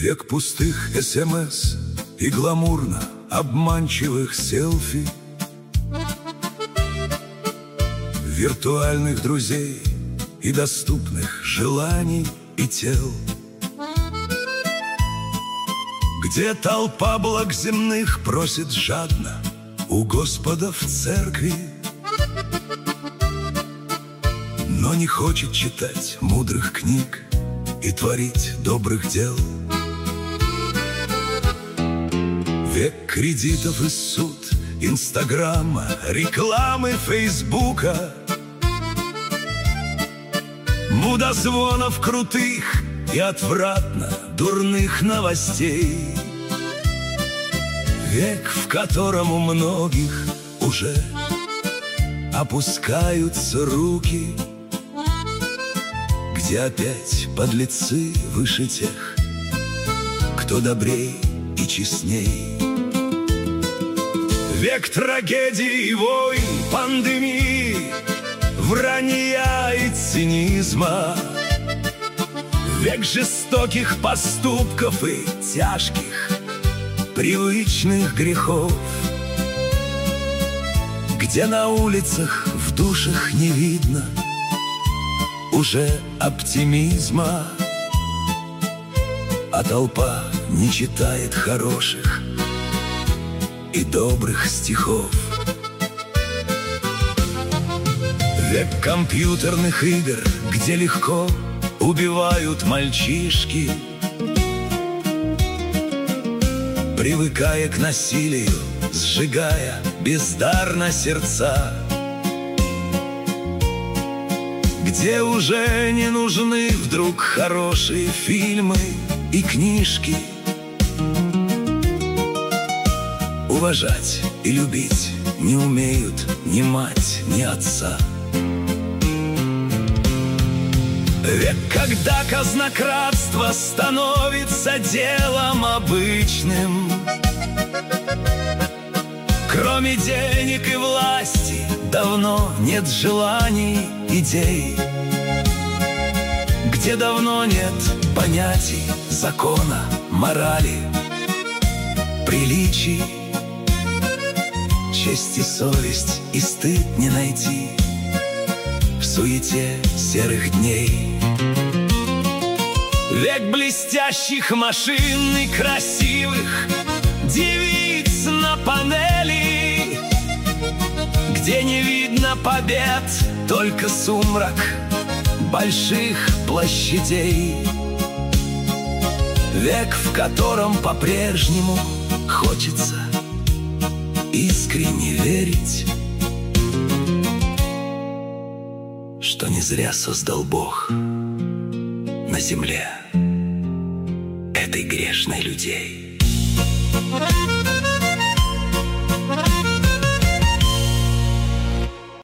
Век пустых СМС и гламурно обманчивых селфи, виртуальных друзей и доступных желаний и тел, где толпа благ земных просит жадно у Господа в церкви, но не хочет читать мудрых книг и творить добрых дел. Век кредитов и суд, Инстаграма, рекламы Фейсбука, мудозвонов крутых и отвратно дурных новостей. Век, в котором у многих уже опускаются руки, где опять подлецы выше тех, кто добрей и честней. Век трагедий и войн, пандемии, вранья и цинизма, век жестоких поступков и тяжких привычных грехов, где на улицах в душах не видно уже оптимизма, а толпа не читает хороших и добрых стихов. Век компьютерных игр, где легко убивают мальчишки, привыкая к насилию, сжигая бездарно сердца, где уже не нужны вдруг хорошие фильмы и книжки. Уважать и любить не умеют ни мать, ни отца. Век, когда казнократство становится делом обычным, кроме денег и власти давно нет желаний, идей, где давно нет понятий закона, морали, приличий, честь и совесть и стыд не найти в суете серых дней. Век блестящих машин и красивых девиц на панели, где не видно побед, только сумрак больших площадей. Век, в котором по-прежнему хочется искренне верить, что не зря создал Бог на земле этой грешной людей.